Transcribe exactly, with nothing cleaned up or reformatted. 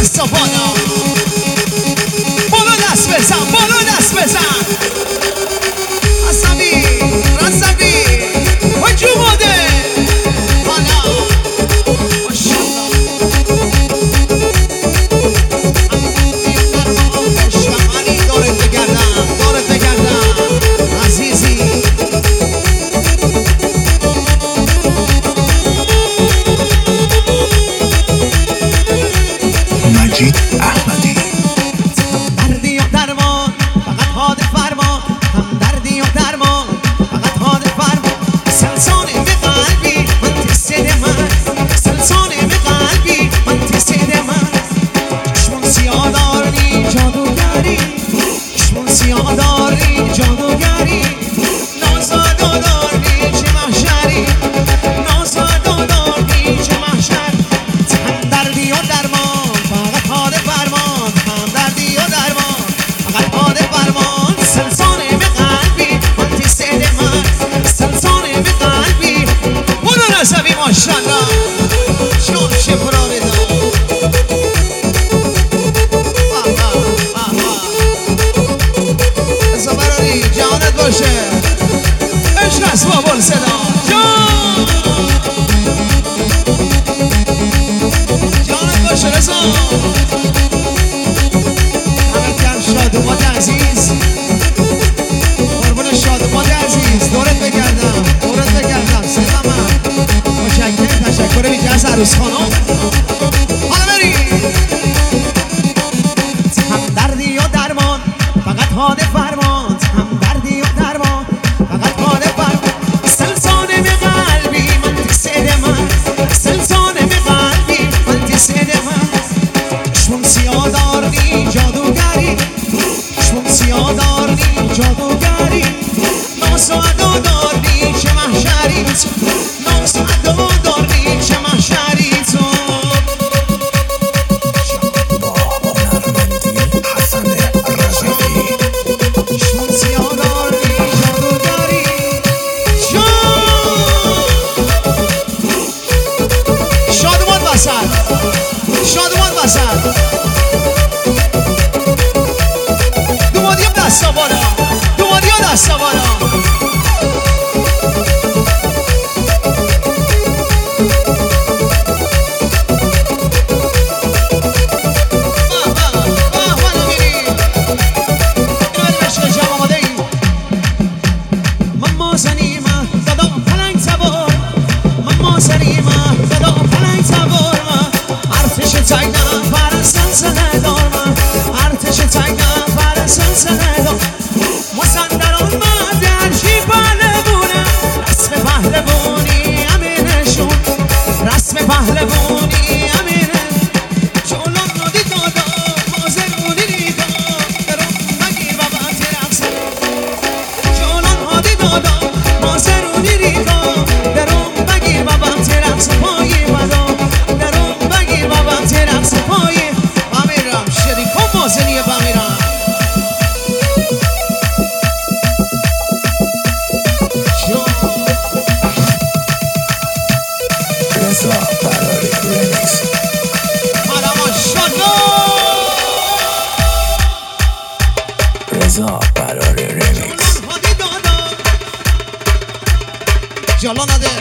دست و بالا بالا دست بزن بالا دست بزن عصبی رصبی هجوم بوده بالا ماشالله شمالی دارت بگردم دارت بگردم عزیزی مجید احمدی دردی و درمان فقط حاد فرمان هم دردی و درمان فقط حاد فرمان سلسانه به قلبی من تسید من سلسانه به قلبی من تسید من چشمون سیاه داری جادوگری چشمون سیاه داری جادوگری نازاد و داری چه محشری نازاد و داری چه محشر هم دردی و درمان فقط حاد فرمان هم دردی و درمان فقط حاد فرمان سلسانه به قلبی من تسید من سلسانه به قلبی برو نزوی ماشالله شون شپرا بدا ازا براری جانت باشه عشق از بابل صدا جان جانت باشه رزا همه کم شادومات عزیز قربون شادومات عزیز دورت بگردم دورت بگردم صدا من مشکل تشکر بیجه از عروس خانم حالا بری هم دردی و درمان فقط حاد فرمان هم دردی و درمان فقط حاد فرمان سلسانه به قلبی من تسید من سلسانه به قلبی من تسید من چشمون سیاه داری جادوگری چشمون سیاه داری جادوگری نازاد و داری چه محشری نازاد و داری چه محشری تو حسن رجبی چشمون سیاه داری جادوگری جان شادمان وسط شادمان وسط دومادی هم دستا بالا دومادی هم دستا بالا پهلوانی امینه جولان نادی دادا مازرونی ریدا درم بگیر بابا ترقص جولان هادی دادا مازرونی ریدا درم بگیر بابا ترقص پای بالا درم بگیر بابا ترقص پای بامیرم شریکم مازنیه بامیرم رضا براری رمیکس رضا براری رمیکس جلال نده